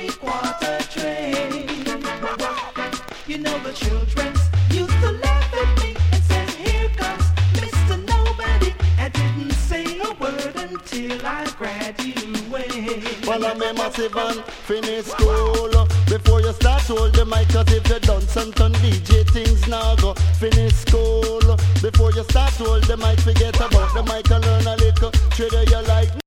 three-quarter train. You know the children used to laugh at me and said, here comes Mr. Nobody. I didn't say a word until I graduated. Well, I'm a massive and finish school. Before you start, hold the mic, cause if you done something DJ things now go. Finish school. Before you start, hold the mic, forget about the mic and learn a little. Trader you like